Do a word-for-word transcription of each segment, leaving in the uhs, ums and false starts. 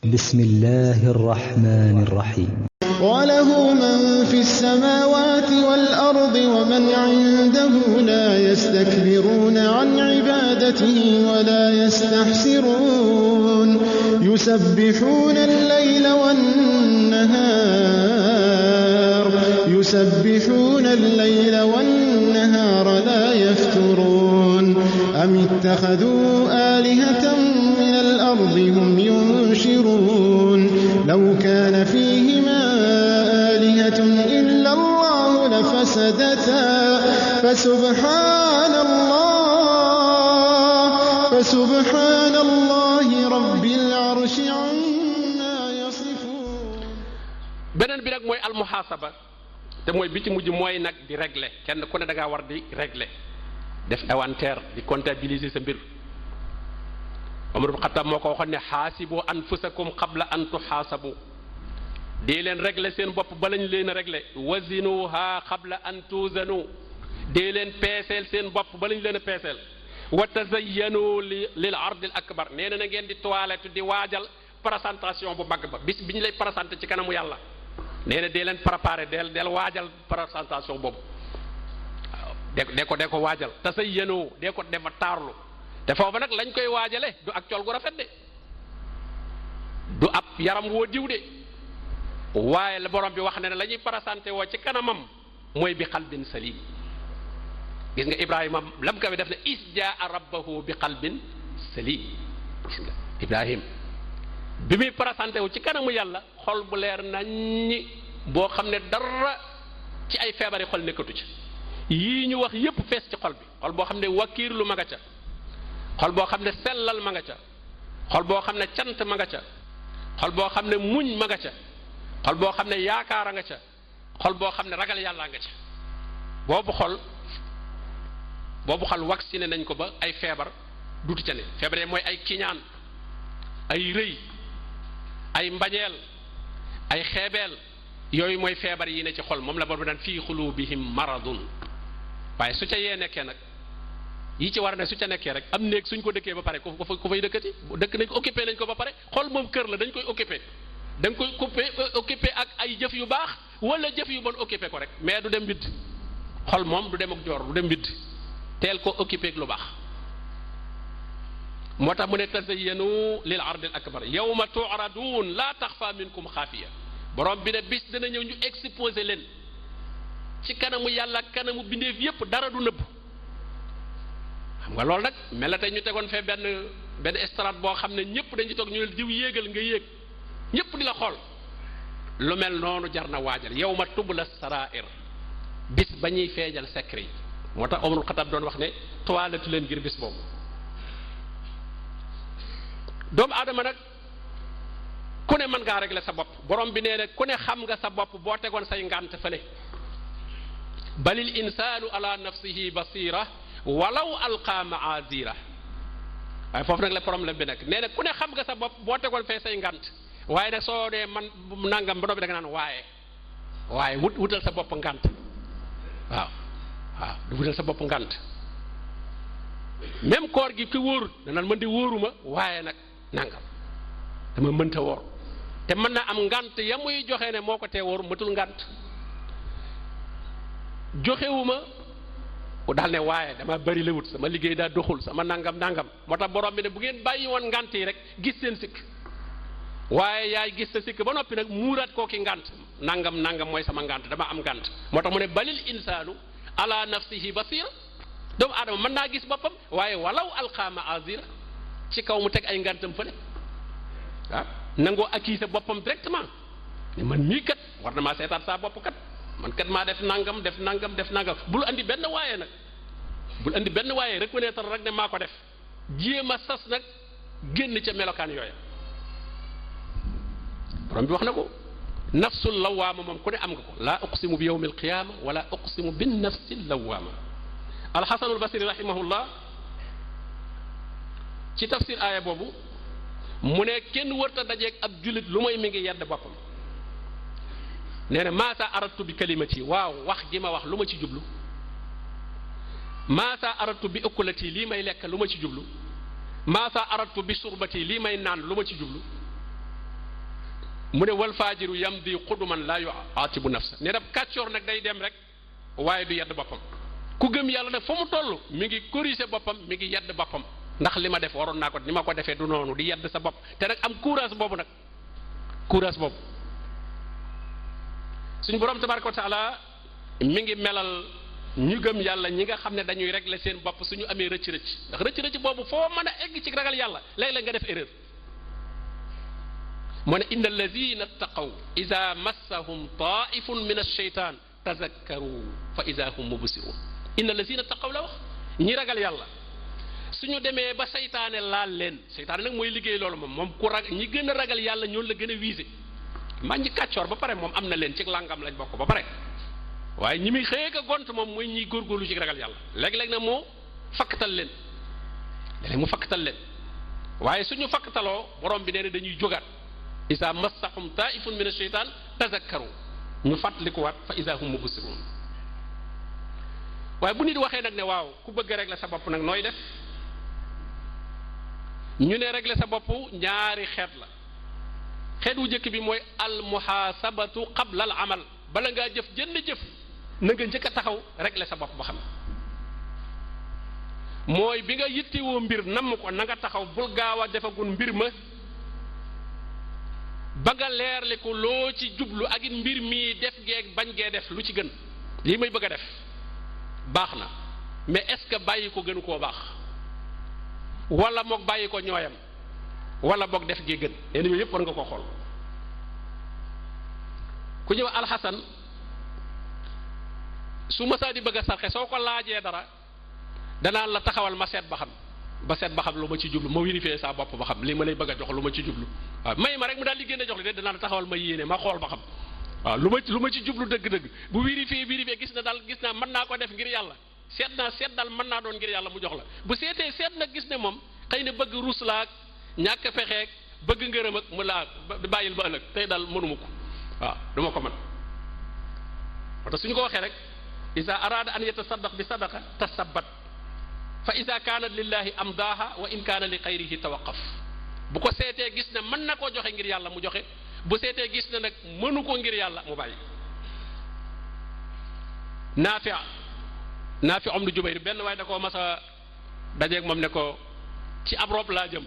بسم الله الرحمن الرحيم وله من في السماوات والأرض ومن عنده لا يستكبرون عن عبادته ولا يستحسرون يسبحون الليل والنهار يسبحون الليل والنهار لا يفترون أم اتخذوا آلهة من الأرض هم ينشرون لو كان فيهما آلهة إلا الله لفسدتا فسبحان الله فسبحان الله رب العرش عما يصفون. beneen bi nag mooy almuhaasaba te mooy bi ci mujj mooy nag di régler kenn ku ne da ngaa war di régler def inventaire di comptabiliser sa mbir. Omar ibn Khattab moo ko waxoon ne xaasibu anfusakum qabla an tuxaasabu dee leen régler seen bopp ba lañ leen a régler wazinuha qabla an tuuzanu dee leen peeseel seen bopp ba lañ leen a peeseel wa tazayyanu li lil ardil akbar nee na na ngeen di toilette di waajal présentation bu mag ba bis bi ñu lay présenté ci kanamu yàlla nee na dee leen préparé del del waajal présentation boobu waaw de de ko de ko waajal tazayyanu dee ko defa taarlu te foofu nag lañ koy waajale du ak col gu rafet de du ab yaram woo diw de waaye la borom bi wax ne ne la ñuy présenté woo ci kanamam mooy bi qalbin salim gis nga Ibrahima lam ka bi def ne isjaa rabbahu bi qalbin salim gis nga Ibrahim bi muy présenté wu ci kanamu yàlla xol bu leer naññi boo xam ne dara ci ay feebari xol nekkatu ci yii ñu wax yépp fees ci xol bi xol boo xam ne wakiir lu ma nga ca xol boo xam ne sellal ma nga ca xol boo xam ne cant ma nga ca xol boo xam ne muñ ma nga ca xol boo xam ne yaakaar a nga ca xol boo xam ne ragal yàlla nga ca boobu xol boobu xol vacciné nañ ko ba ay feebar duuti ca ne feebar yi mooy ay kiñaan ay rëy ay mbañeel ay xeebeel yooyu mooy feebar yi ne ci xol moom la bor bi daan fii xulubihim maradun waaye su ca yee nekkee nag yi ci war ne su ca nekkee rek am néeg suñ ko dëkkee ba pare ku fa ku fay dëkkati dëkk nañ ko occupé nañ ko ba pare xol moom kër la dañ koy occupé da nga koy coupé occupé ak ay jëf yu baax wala jëf yu bon occupé ko rek mais du dem mbidd xol moom du dem ak joor du dem mbidd teel ko occupé ak lu baax moo tax mu ne tazayyanu lil ardil akbar yawma tu'radun la taxfa minkum xaafiya borom bi ne bis dana ñëw ñu exposé leen ci kanamu yàlla kanamu bindeef yépp dara du nëbb xam nga loolu nag mel na tey ñu tegoon fee benn benn estrade boo xam ne ñëpp dañu toog ñu ne diw yéegal nga yéeg ñëpp di la xool lu mel noonu jar na waajal yawma tubla sarair bis ba ñuy feeñal secret yi moo tax Omar Xattaab doon wax ne toilette leen ngir bis boobu doomu aadama nag ku ne mën ngaa régler sa bopp borom bi nee na ku ne xam nga sa bopp boo tegoon say ngànt fële balil insaanu ala nafsihi basira walaw alqa maazira waaye foofu nag la problème bi nag nee na ku ne xam nga sa bopp boo tegoon fee say ngant waaye nag soo dee man nangam ba noppi da nga naan waaye waaye wut wutal sa bopp ngant waaw waaw du wutal sa bopp ngant même koor gi ki wóorut danaan mën di wóoruma waaye nag nangam dama mënta wóor te mën na am ngant ya muy joxe ne moo ko tee wóor matul ngant joxewuma daal ne waaye dama bari la wut sama liggéey daa doxul sama nangam nangam moo tax borom bi ne bu ngeen bàyyi woon ngant yi rek gis seen sikk waaye yaay gis sa sikk ba noppi nag muuraat koo ki ngant nangam nangam mooy sama ngant dama am ngant moo tax mu ne balil insaanu ala nafsihi basira doomu aadama mën naa gis boppam waaye walaw alqa maazira ci kaw mu teg ay ngantam fële waaw nangoo accuser boppam directement ne man mii kat war na maa seetaat saa bopp kat man kat maa def nangam def nangam def nangam bul andi benn waaye nag bul andi benn waaye reconnaître rek ne maa ko def jéem a sas nag génn ca melokaan yooya borom bi wax na ko nafsul lawaama moom ku ne am nga ko laa uqsimu bi yawmil qiyaama wala uqsimu bin nafsil lawaama alxasanul basri rahimahullah ci tafsir aaya boobu mu ne kenn wërta dajeeg ab jullit lu mooy mi ngi yedd boppam nee na maasa aradtu bi kalimati waaw wax gi ma wax lu ma ci jublu maasa aradtu bi ukulati lii may lekk lu ma ci jublu maasa aradtu bi surbati lii may naan lu ma ci jublu mu ne wal faajiru yamdi quduman laa yu'aatibu nafsa ne dab kàccoor nag day dem rek waaye du yedd boppam ku gëm yàlla nag fa mu toll mi ngi corriger boppam mi ngi yedd boppam ndax li ma def waroon naa ko ni ma ko defee du noonu di yedd sa bopp te nag am courage boobu nag courage boobu suñu borom tabaraka wa taala mi ngi melal ñu gëm yàlla ñi nga xam ne dañuy régler seen bopp suñu amee rëcc rëcc ndax rëcc rëcc boobu foo mën a egg ci ragal yàlla léeg-léeg nga def erreur moo ne inna alladina ttaqaw ida massahum taifun min alcheytan tazakkaru fa ida hum mubsirun inna alladina ttaqaw la wax ñi ragal yàlla suñu demee ba seytaane laal leen seytaane nag mooy liggéey loolu moom moom ku rag ñi gën a ragal yàlla ñoonu la gën a visé man ñi kàccoor ba pare moom am na leen ci langam lañ bokk ba pare waaye ñi muy xëyee ka gont moom mooy ñiy góorgóorlu ci ragal yàlla léeg-léeg nag moo fakkatal leen léeg-léeg mu fakkatal leen waaye suñu fakkataloo borom bi nee na dañuy jógaat isa massahum taifun min asheytan tazakkaru ñu fàttalikuwaat fa isa hum mubsirun waaye bu nit waxee nag ne waaw ku bëgg a régler sa bopp nag nooy def ñu ne régler sa bopp ñaari xeet la xeet wu njëkk bi mooy al muhasabatu qabla al amal bala ngaa jëf jënd jëf na nga njëkk a taxaw régler sa bopp ba xam mooy bi nga yittewoo mbir namm ko na nga taxaw bul gaaw a defagul mbir ma ba nga leerle ko loo ci jublu ak it mbir mii def geeg bañ gee def lu ci gën lii may bëgg a def baax na mais est-ce que bàyyi ko gënu koo baax wala moog bàyyi ko ñooyam wala boog def gee gën yéen yooyu yëpp war nga ko xool ku ñëw alxasan su masaa di bëgg a sarxe soo ko laajee dara danaan la taxawal ma seet ba xam ba seet ba xam lu ma ci jublu ma vérifier saa bopp ba xam li ma lay bëgg a jox lu ma ci jublu waaw may ma rek mu daal di génne jox li de danaan la taxawal ma yéene ma xool ba xam waaw lu ma lu ma ci jublu dëgg-dëgg bu vérifier vérifier gis na daal gis naa mën naa ko def ngir yàlla seet naa seet daal mën naa doon ngir yàlla mu jox la bu seetee seet nag gis ne moom xëy na bëgg ruus laak ñàkk fexeek bëgg ngërëm ak mu laa bàyyil ba ëllëg tey daal mënuma ko waaw duma ko mën moo tax suñu ko waxee rek isa arada an yatasaddaq bi sadaqa tasabbat fa ida kaanat lillahi amdaaha wa in kaana li xayrihi tawaqaf bu ko seetee gis ne mën na koo joxe ngir yàlla mu joxe bu seetee gis ne nag mënu ko ngir yàlla mu bàyyi naafi naafi om nu jubayr benn waaye da koo mas a dajeeg moom ne ko ci ab rob laa jëm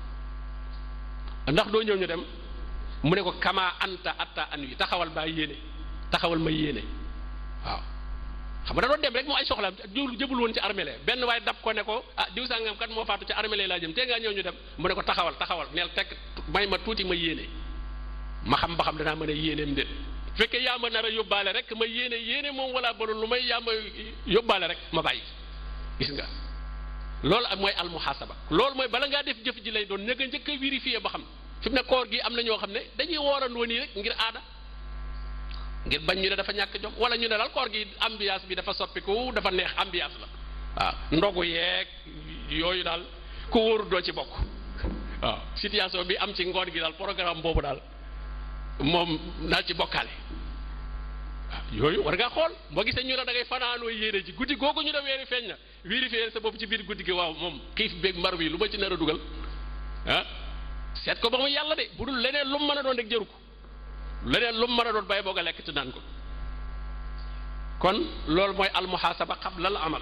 ndax doo ñëw ñu dem mu ne ko kama anta atta an wi taxawal baa yéene taxawal ma yéene waaw xam nga da doon dem rek moo ay soxlaam jëbul woon ci armée benn waaye dab ko ne ko ah diw sangam kat moo faatu ci armée laa jëm te ngaa ñëw ñu dem mu ne ko taxawal taxawal neel tekk may ma tuuti ma yéene ma xam ba xam danaa mën a yéeneem déet fekkee yaa ma nar a yóbbaale rek ma yéene yéene moom wala balul lu may yaa ma yóbbaale rek ma bàyyi gis nga loolu ak mooy almuhasaba loolu mooy bala ngaa def jëf ji lay doon ña nga njëkk a vérifier ba xam fi mu ne koor gi am na ñoo xam ne dañuy woorandoo nii rek ngir aada ngir bañ ñu ne dafa ñàkk jom wala ñu ne daal koor gi ambiance bi dafa soppiku dafa neex ambiance la waaw ndogu yeeg yooyu daal ku wóoru doo ci bokk waaw situation bi am ci ngoon gi daal programme boobu daal moom daal ci bokkaale waaw yooyu war ngaa xool boo gisee ñu ne da ngay fanaanoo yéene ji guddi googu ñu ne weeri feeñ na vérifier sa bopp ci biir guddi gi waaw moom xiif beeg mbar bi lu ma ci nar a dugal ah seet ko ba mu yàlla de bu dul leneen lu mu mën a doon rek jëru ko leneen lu mu mën a doon bay boog a lekk te naan ko kon loolu mooy almuhasaba qabla al amal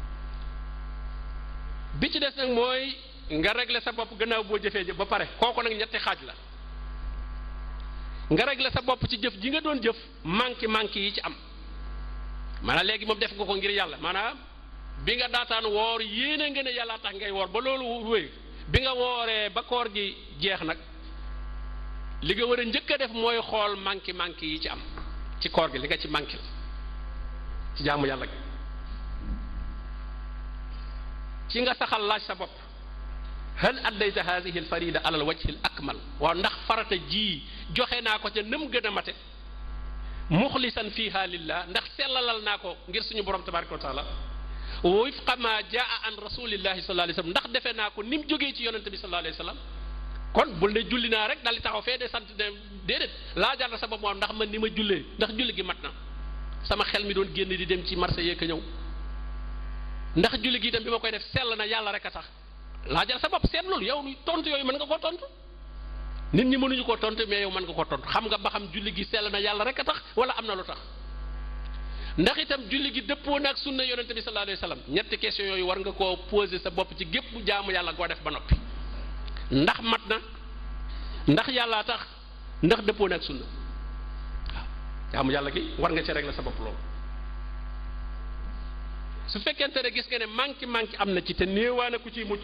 bi ci des nag mooy nga régler sa bopp gannaaw boo jëfee jëf ba pare kooku nag ñetti xaaj la nga régler sa bopp ci jëf ji nga doon jëf manqué manqué yi ci am maanaam léegi moom def nga ko ngir yàlla maanaam bi nga daataan woor yéene nga ne yàlla tax ngay woor ba loolu wéy bi nga wooree ba koor gi jeex nag li nga war a njëkk a def mooy xool manqué manqué yi ci am ci koor gi li nga ci manqué ci jaamu yàlla gi ci nga saxal laaj sa bopp hal addayta hadihi al farida ala al wajhi al akmal waaw ndax farata ji joxe naa ko ca nëm gën a mate muxlisan fiha lillah ndax sellalal naa ko ngir suñu borom tabaraka wa taala wifqa ma jaa an rasulillahi sallallahu alayhi wasallam ndax defe naa ko ni mu jógee ci yonente bi sallallahu alayhi wasallam kon bul ne julli naa rek daal di taxaw fee de sant de déedéet laajal na sa bopp moom ndax man ni ma jullee ndax julli gi mat na sama xel mi doon génn di dem ci marché yeeg a ñëw ndax julli gi itam bi ma koy def sell na yàlla rek a tax laajal sa bopp seet loolu yow tontu yooyu mën nga koo tontu nit ñi mënuñu koo tontu mais yow mën nga ko tontu xam nga ba xam julli gi sell na yàlla rek a tax wala am na lu tax ndax itam julli gi dëppoo na ak sunna yonente bi sallallahu alayhi wa sallam ñetti question yooyu war nga koo poser sa bopp ci gépp jaamu yàlla goo def ba noppi ndax mat na ndax yàllaa tax ndax dëppoo na ak sunna waaw jaamu yàlla gi war nga ci régler sa bopp loolu su fekkente ne gis nga ne manki manki am na ci te néewaana ku ciy mucc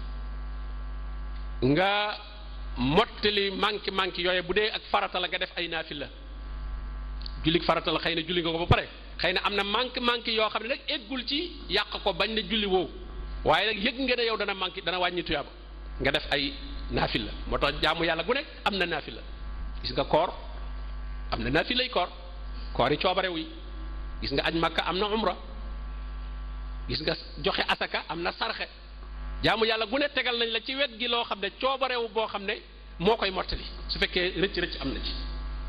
nga mottali manki manki yooyu bu dee ak farata la nga def ay naafila julli farata la xëy na julli nga ko ba pare xëy na am na manki manki yoo xam ne nag eggul ci yàq ko bañ ne julli woowu waaye nag yëg nga ne yow dana manki dana wàññi tuyaaba nga def ay naafila moo tax jaamu yàlla gu nekk am na naafila gis nga koor am na naafila yi koor koor yi coobarew yi gis nga aj makka am na umra gis nga joxe asaka am na sarxe jaamu yàlla gu ne tegal nañ la ci wet gi loo xam ne coobarewu boo xam ne moo koy mottali su fekkee rëcc rëcc am na ci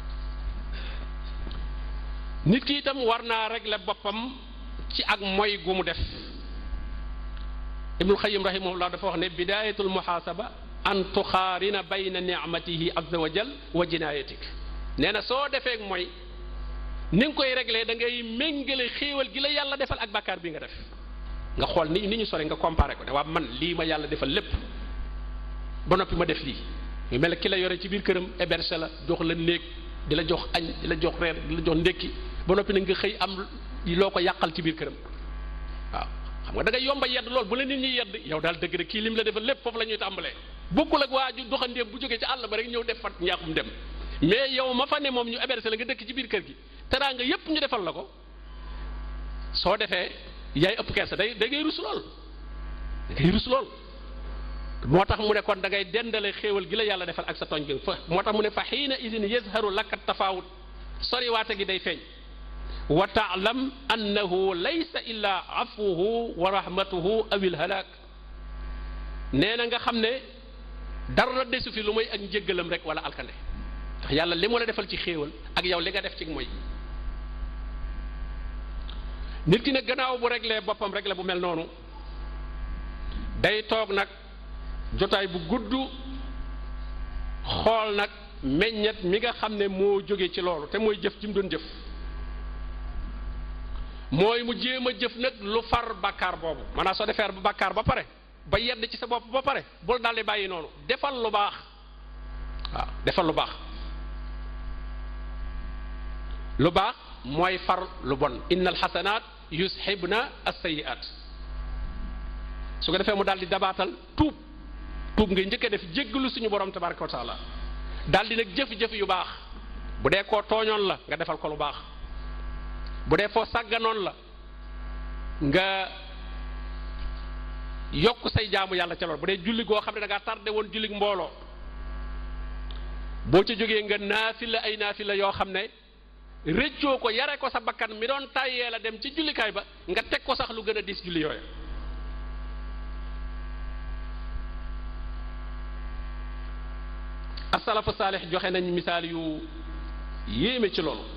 nit ki itam war naa régler boppam ci ak moy gu mu def ibnul xayim rahimahullah dafa wax ne bidayatul muhaasaba an tuxaarina bayna nicmatihi azza wa jal wa jinaayatik nee na soo defeek mooy ni nga koy régler da ngay méngale xéewal gi la yàlla defal ak bàkkaar bi nga def nga xool ni ni ñu sore nga comparé ko ne waa man lii ma yàlla defal lépp ba noppi ma def lii ñu mel ne ki la yore ci biir këram héberge la jox la néeg di la jox añ di la jox reer di la jox ndékki ba noppi nag nga xëy am loo ko yàqal ci biir këram waaw xam nga da ngay yomba yedd lool bu la nit ñi yedd yow daal dëgg rek kii lim la defal lépp foofu la ñuy tàmbalee bokkul ak waa ju doxandéem bu jógee ci àll ba rek ñëw def fat ñaaxum dem mais yow ma fa ne moom ñu héberge la nga dëkk ci biir kër gi teraanga yépp ñu defal la ko soo defee yaay ëpp kersa day da ngay rus lool da ngay rus lool moo tax mu ne kon da ngay dendale xéewal gi la yàlla defal ak sa tooñ gi fa moo tax mu ne fa xiina idin yazharu laka tafaawut soriwaate gi day feeñ wa taalam annahu laysa illa afuhu wa rahmatuhu awil halaak nee na nga xam ne dara desu fi lu mooy ak njéggalam rek wala alkande ndax yàlla li mu la defal ci xéewal ak yow li nga def ci mooy nit ki nag gannaaw bu réglé boppam réglé bu mel noonu day toog nag jotaay bu gudd xool nag meññet mi nga xam ne moo jóge ci loolu te mooy jëf ji mu doon jëf mooy mu jéem a jëf nag lu far bàkkaar boobu maanaam soo defeer ba bàkkaar ba pare ba yedd ci sa bopp ba pare bul daldi bàyyi noonu defal lu baax waaw defal lu baax lu baax mooy far lu bon innal xasanaat yushibna as-sayyi'at su ko defee mu daal di dabaatal tuub tuub ngay njëkk a def jéggalu suñu borom tabaraka wa taala daal di nag jëf-jëf yu baax bu dee koo tooñoon la nga defal ko lu baax bu dee foo sàgganoon la nga yokk say jaamu yàlla ca lool bu dee julli goo xam ne da ngaa tardé woon julli mbooloo boo ca jógee nga naafila ay naafila yoo xam ne rëccoo ko yare ko sa bakkan mi doon tàyyee la dem ci jullikaay ba nga teg ko sax lu gën a diis julli yooyu asalafu saalix joxe nañ misaal yu yéeme ci loolu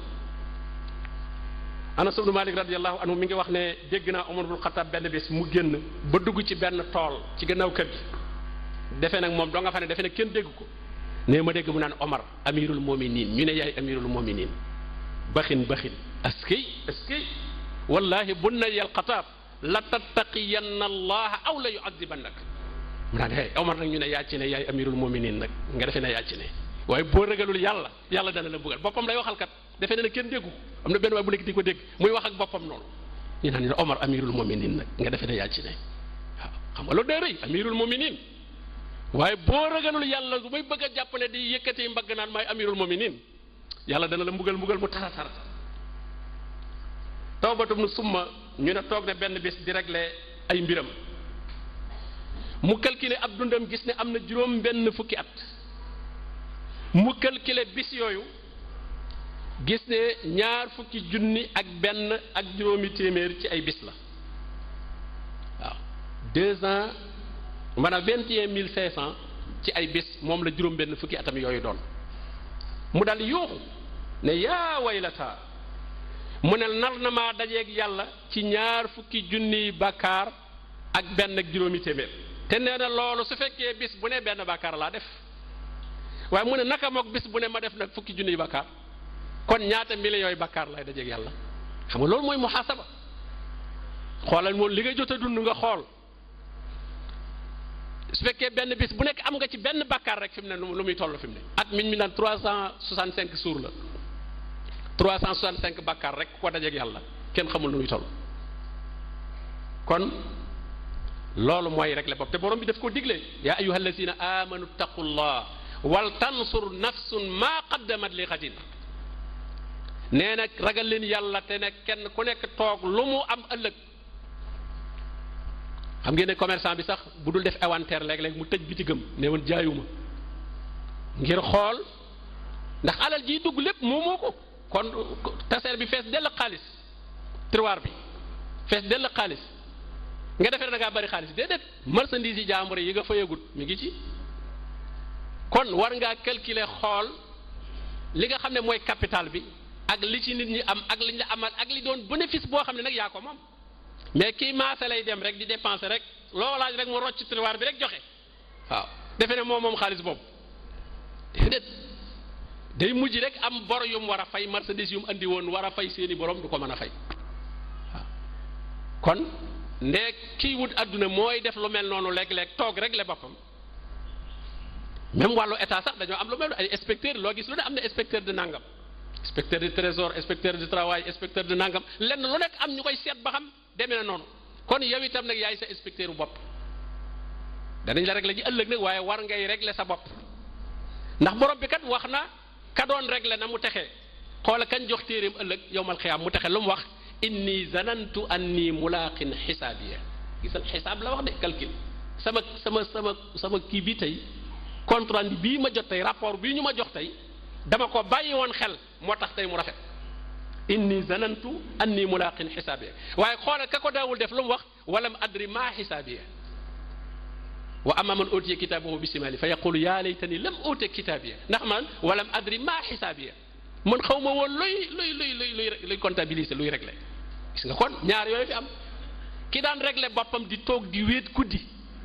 Anas ibnu Malik radiyallahu anhu mi ngi wax ne dégg naa Omar bul Xattaab benn bés mu génn ba dugg ci benn tool ci gannaaw kër gi defe nag moom doo nga fa ne defe nag kenn dégg ko nee ma dégg mu naan Omar amirul mominin ñu ne yaay amirul mominin baxin baxin askay askay wallahi bunna yal Xattaab la tattaqiyanna allaha aw la yu'adibannak mu naan hey Omar nag ñu ne yaa ci ne yaay amirul mominin nag nga defe ne yaa ci ne waaye boo ragalul yàlla yàlla dana la mbugal boppam lay waxal kat defe ne ne kenn déggu am na benn waay bu nekk di ko dégg muy wax ak boppam noonu ñu naan ne Omar amirul mominin nag nga defe ne yaa ci ne waaw xam nga loolu day rëy amirul mominin waaye boo ragalul yàlla bu may bëgg a jàpp ne di yëkkati mbagg naan maay amirul mominin yàlla dana la mbugal mbugal mu tara tara tawbatum nu summa ñu ne toog ne benn bés di régler ay mbiram mu calculer ab dundam gis ne am na juróom benn fukki at mu calculer bis yooyu gis ne ñaar fukki junni ak benn ak juróomi téeméer ci ay bis la waaw deux ans maanaam vingt et un mille cinq cent ci ay bis moom la juróom benn fukki atam yooyu doon mu dal yuuxu ne yaa waylata mu ne nar na maa dajeeg yàlla ci ñaar fukki junniy bàkkaar ak benn ak juróomi téeméer te nee na loolu su fekkee bis bu ne benn bàkkaar laa def waaye mu ne naka mook bis bu ne ma def nag fukki junniy bakkaar kon ñaata millions yooyu bakkaar lay dajeeg yàlla xam nga loolu mooy muhaasaba xoolal moom li nga jot a dund nga xool su fekkee benn bis bu nekk am nga ci benn bakkaar rek fi mu ne lu muy toll fi mu ne at miñ mi naan trois cent soixante cinq jours la trois cent soixante cinq bakkaar rek ku ko dajeeg yàlla kenn xamul lu muy toll kon loolu mooy rek la bopp te borom bi daf ko digle yaa ayyuha allazina amanu taqullah wal tansur nafsun maa qaddamat li xadin nee na ragal leen yàlla te ne kenn ku nekk toog lu mu am ëllëg xam ngeen ne commerçant bi sax bu dul def inventaire léeg-léeg mu tëj bitigam ne woon jaayuma ngir xool ndax alal jiy dugg lépp moomoo ko kon taseer bi fees dell xaalis tiroir bi fees dell xaalis nga defee da ngaa bari xaalis déedéet marchandise yi jaambur yi nga fayagut mi ngi ci kon war ngaa calculer xool li nga xam ne mooy capital bi ak li ci nit ñi am ak li ñu la amal ak li doon bénéfice boo xam ne nag yaa ko moom mais kii maase lay dem rek di dépenser rek loo laaj rek mu rocc tiroir bi rek joxe waaw defe ne moom moom xaalis boobu déedéet day mujj rek am bor yu mu war a fay marchandise yu mu andi woon war a fay seeni borom du ko mën a fay waaw kon ndee kii wut adduna mooy def lu mel noonu léeg-léeg toog rek le boppam même wàllu état sax dañoo am lu mel ay inspecteur loo gis lu ne am na inspecteur de nangam inspecteur du trésor inspecteur du travail inspecteur de nangam lenn lu nekk am ñu koy seet ba xam demee na noonu kon yow itam nag yaay sa inspecteur bu bopp danañ la régler ji ëllëg nag waaye war ngay régler sa bopp ndax borom bi kat wax na ka doon régler na mu texee xoola kañ jox téeréem ëllëg yowmal xiyaam mu texe lu mu wax inni zanantu anni mulaqin xisaabiya gisal xisaab la wax de calcul sama sama sama sama kii bi tey compte rendu bii ma jot tey rapport bii ñu ma jox tey dama ko bàyyi woon xel moo tax tey mu rafet inni zanantu anni mulaqin xisaabiya waaye xoolal ka ko daawul def lu mu wax walam adri maa xisaabiya wa amma man utiya kitaabahu bi simali fa yaqulu yaa laytani lam uute kitaabiya ndax man walam adri maa xisaabiya man xaw ma woon luy luy luy luy luy luy comptabiliser luy régler gis nga kon ñaar yooyu fi am ki daan régler boppam di toog di wéet guddi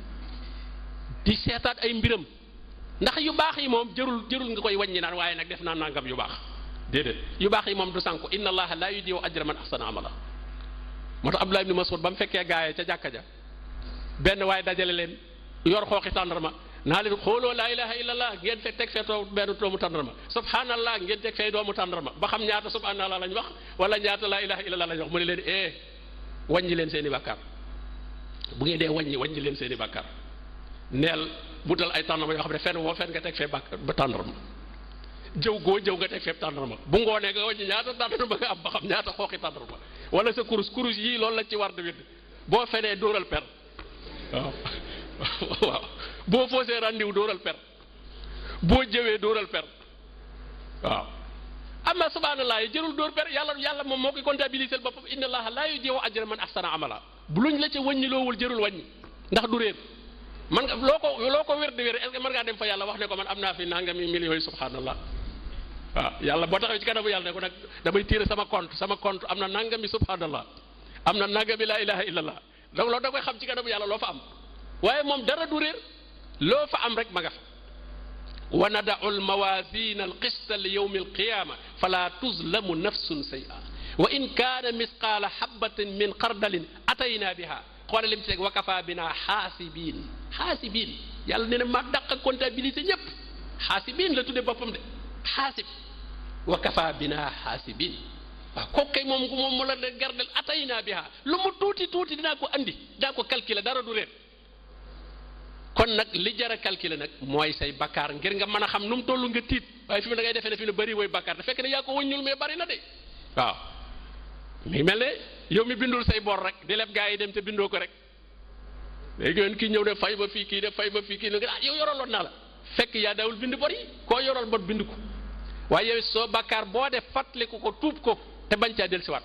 di seetaat ay mbiram ndax yu baax yi moom jërul jërul nga koy wàññi naan waaye nag def naa nangam yu baax déedéet yu baax yi moom du sànku inna allaha la yudiyu ajra man ahsana amala moo tax Abdullah ibn Mas'ud ba mu fekkee gaayee ca jàkka ja benn waaye dajale leen yor xooxi tàndarma naa leen xooloo laa ilaha illallah ngeen fekk teg fee too benn doomu tàndarma subhanallah ngeen teg fee doomu tàndarma ba xam ñaata subhanallah lañ wax wala ñaata laa ilaha illallah lañ wax mu ne leen eh wàññi leen seen i bàkkaar bu ngeen dee wàññi wàññi leen seen i bàkkaar neel butal ay tàndarma yoo xam ne fenn woo fenn nga teg fee bàkk ba tàndarma jëw goo jëw nga teg fee tàndarma bu ngoonee nga wàññi ñaata tàndarma nga am ba xam ñaata xooxi tàndarma wala sa kurus kurus yii loolu lañ ci war de wér boo fenee dóoral per waaw waaw boo foosee randiw dóoral per boo jëwee dóoral per waaw amma subhanallah yi jërul dóor per yàlla yàlla moom moo koy comptabiliser boppam inna allaha la yudiyu ajra man ahsana amala bu luñ la ca wàññi loowul jërul wàññi ndax du réer man nga loo ko loo ko wér di wér est-ce que mën ngaa dem fa yàlla wax ne ko man am naa fi nangami millions yi subhanallah waaw yàlla boo taxaw ci kanamu yàlla ne ko nag damay tiire sama compte sama compte am na nangami subhanallah am na nangami la ilaha illallah donc loolu da koy xam ci kanamu yàlla loo fa am waaye moom dara du réer loo fa am rek ma nga fa wa nada'u almawazina alqista li yawmi alqiyama fala tuzlamu nafsun shay'a wa in kaana misqaala habatin min xardalin atayna biha xoole lim ci teg wa kafa bina xaasibin xaasibin yàlla nee na ma dàq comptabilité ñëpp xaasibin la tudde boppam de xaasib wa kafa bina xaasibin waaw kooku kay moom moom mu la de gardel atayna biha lu mu tuuti tuuti dinaa ko andi dinaa ko calculer dara du réer kon nag li jar a calculer nag mooy say bakkaar ngir nga mën a xam nu mu toll nga tiit waaye fi mu da ngay defee ne fi mu bëri woy bakkaar te fekk ne yaa ko wëññul mais bëri na de waaw mi mel ne yow mi bindul say bor rek di leb gaa yi dem te bindoo ko rek léegi yoon kii ñëw ne fay ba fii kii de fay ba fii kii ne ah yow yoroloon naa la fekk yaa daawul bind bor yi koo yorol bor bind ko waaye yow soo bakkaar boo def fàttaliku ko tuub ko te bañ caa dellusiwaat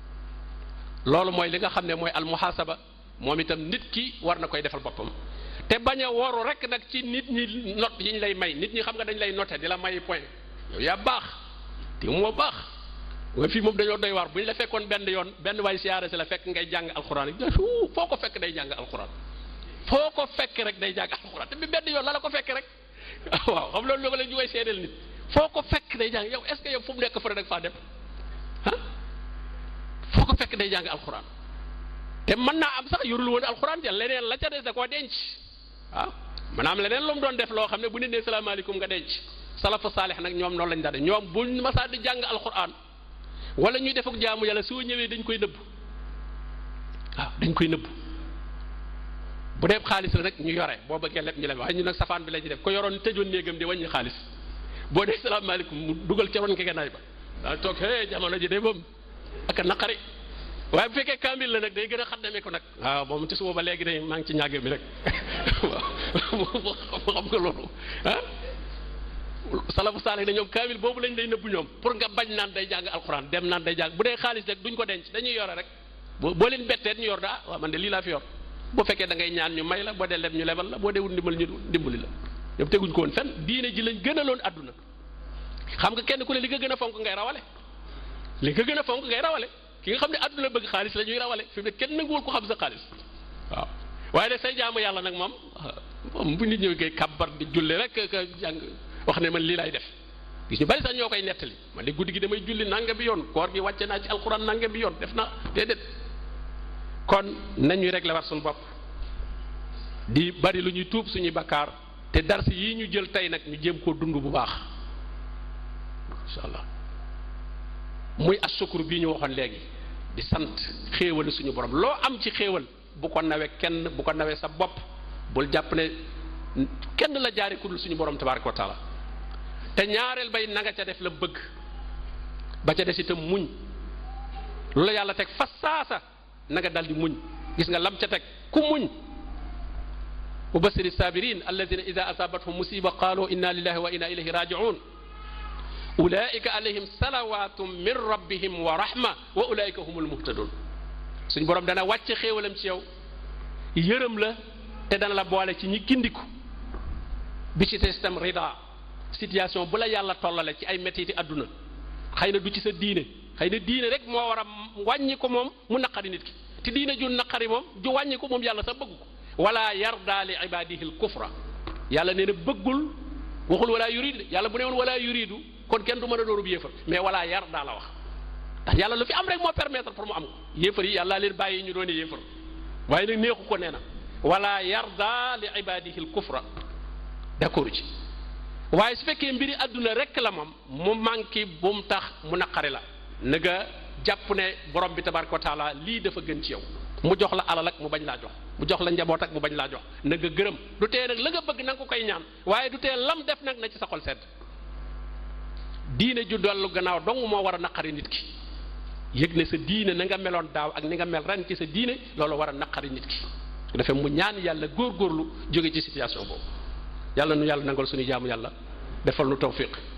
loolu mooy li nga xam ne mooy almuhasaba moom itam nit ki war na koy defal boppam te bañ a woru rek nag ci nit ñi note yi ñu lay may nit ñi xam nga dañ lay noté di la may point yow yaa baax te moo baax waaye fii moom dañoo doy waar bu ñu la fekkoon benn yoon benn waay siyaare si la fekk ngay jàng alxuraan yi foo ko fekk day jàng alxuraan foo ko fekk rek day jàng alxuraan te bi benn yoon la la ko fekk rek waaw xam loolu la ñu koy seedeel nit foo ko fekk day jàng yow est-ce que yow fu mu nekk fa rek faa dem ah foo ko fekk day jàng alxuraan te mën naa am sax yorul woon alxuraan ja leneen la ca des da koo denc waaw maanaam leneen lu mu doon def loo xam ne bu nit nee salaamaaleykum nga denc salafu saalix nag ñoom noonu lañ daal ñoom buñ masaa di jàng alxuraan wala ñuy def ak jaamu yàlla soo ñëwee dañ koy nëbb waaw dañ koy nëbb bu dee xaalis la rek ñu yore boo bëggee lépp ñu leb waaye ñu nag safaan bi la ñuy def ko yoroon tëjoon néegam di wàññi xaalis boo dee salaamaaleykum mu dugal ca ron ngegenaay ba daa toog hee jamono ji de moom ak a naqari waaye bu fekkee kaamil la nag day gën a xaddame ko nag waaw moom ci suba ba léegi day maa ngi ci ñàgge mi rek waaw xam nga loolu ah salafu saalih na ñoom kaamil boobu lañ day nëbbu ñoom pour nga bañ naan day jàng alxuraan dem naan day jàng bu dee xaalis rek duñ ko denc dañuy yore rek boo boo leen betteet ñu yor da ah waaw man de lii laa fi yor boo fekkee da ngay ñaan ñu may la boo dee leb ñu lebal la boo dee wut ndimbal ñu dimbali la ñoom teguñ ko woon fenn diine ji lañ gënaloon àdduna xam nga kenn ku ne li nga gën a fonk ngay rawale li nga gën a fonk ngay rawale ki nga xam ne àdduna bëgg xaalis la ñuy rawale fi mu ne kenn nanguwul ko xam sa xaalis waaw waaye nag say jaamu yàlla nag moom moom bu nit ñëw ngay kàbbar di julli rek ka jàng wax ne man lii lay def gis ñu bari sax ñoo koy nettali man de guddi gi damay julli nanga bi yoon koor gi wàcce naa ci alxuraan nanga bi yoon def na déedéet kon nañuy régler war suñu bopp di bari lu ñuy tuub suñuy bakkaar te darsi yii ñu jël tey nag ñu jéem koo dund bu baax incha allah muy asukkur bii ñu waxoon léegi di sant xéewal suñu borom loo am ci xéewal bu ko nawee kenn bu ko nawee sa bopp bul jàpp ne kenn la jaare ku dul suñu borom tabaaraka wa taala te ñaareel bay na nga ca def la bëgg ba ca des itam muñ lu la yàlla teg fa saasa na nga dal di muñ gis nga lam ca teg ku muñ wa basiri sabirin alladina ida asabathum musiba qalu inna lillahi wa inna ilayhi raji'un ulaika alayhim salawatum min rabbihim wa rahma wa ulaika humul muhtadun suñ borom dana wàcc xéewalam ci yow yërëm la te dana la boole ci ñi gindiku bi ci testam rida situation bu la yàlla tollale ci ay métti àdduna xëy na du ci sa diine xëy na diine rek moo war a wàññi ko moom mu naqari nit ki te diine ju naqari moom ju wàññi ko moom yàlla sax bëgg ko wala yarda li ibadihi l kufra yàlla nee na bëggul waxul wala yuridu yàlla bu ne woon wala yuridu kon kenn du mën a doorub yéefar mais wala yarda la wax ndax yàlla lu fi am rek moo permettre pour mu am ko yéefar yi yàlla leen bàyyi ñu doone yéefar waaye nag neexu ko nee na wala yarda li ibadihi l kufra d'accord ci waaye su fekkee mbiri àdduna rek la moom mu manqué bu mu tax mu naqari la na nga jàpp ne borom bi tabaraka wa taala lii dafa gën ci yow mu jox la alal ak mu bañ laa jox mu jox la njaboot ak mu bañ laa jox na nga gërëm du tee nag la nga bëgg na nga ko koy ñaan waaye du tee lam def nag na ci sa xol sedd diine ju dollu gannaaw dong moo war a naqari nit ki yëg ne sa diine na nga meloon daaw ak ni nga mel ren ci sa diine loolu war a naqari nit ki su defee mu ñaan yàlla góorgóorlu jóge ci situation boobu yàlla nu yàlla nangal suñu jaamu yàlla defal nu tawfiq